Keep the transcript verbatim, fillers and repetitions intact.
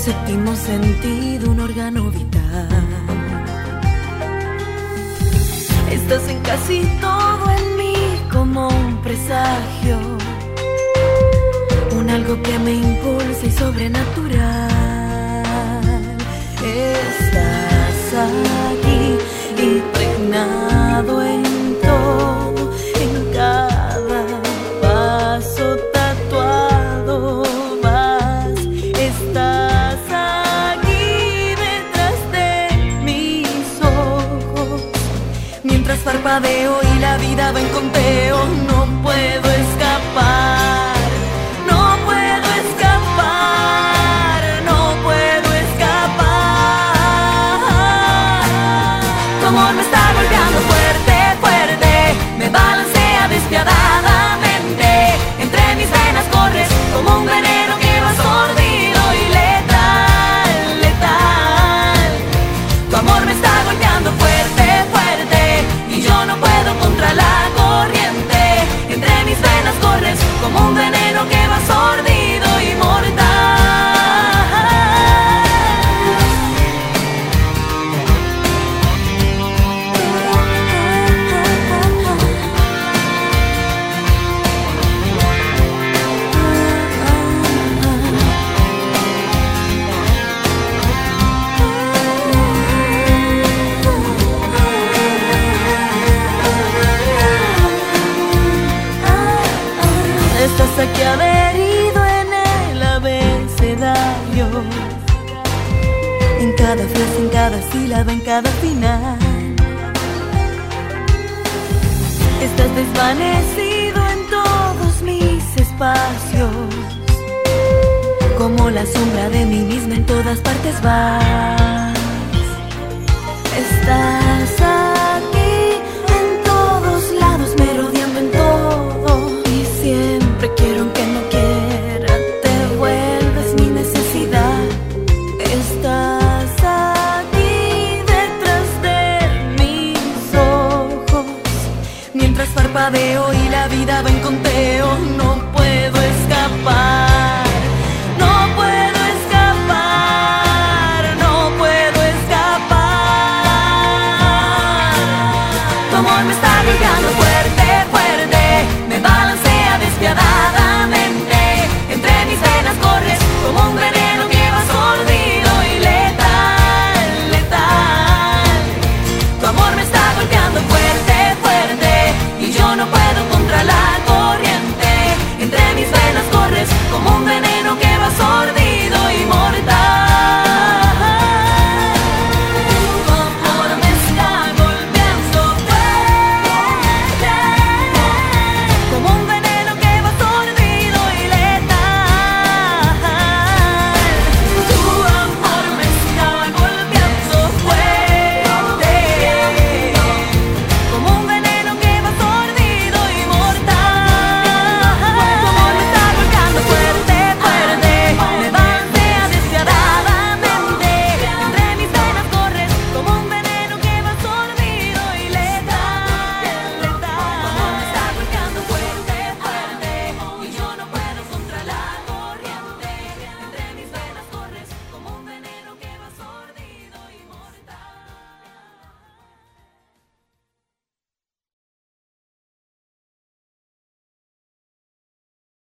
séptimo sentido, un órgano vital. Estás en casi todo en mí como un presagio, un algo que me impulsa y sobrenatural. Estás aquí, impregnado en todo, en cada paso tatuado vas. Estás aquí detrás de mis ojos, mientras parpadeo y la vida va en conteo. No puedo escapar, no puedo escapar, no puedo escapar. Tu amor me está golpeando fuerte, fuerte, me balancea despiadadamente. Entre mis venas corres como un veneno que va sordido y letal, letal. Tu amor me está golpeando fuerte, fuerte, y yo no puedo contra la corriente. Entre mis venas corres como un veneno que va sordido y mortal. Estás aquí adherido en el abecedario, en cada frase, en cada sílaba, en cada final. Estás desvanecido en todos mis espacios, como la sombra de mí misma en todas partes vas. Estás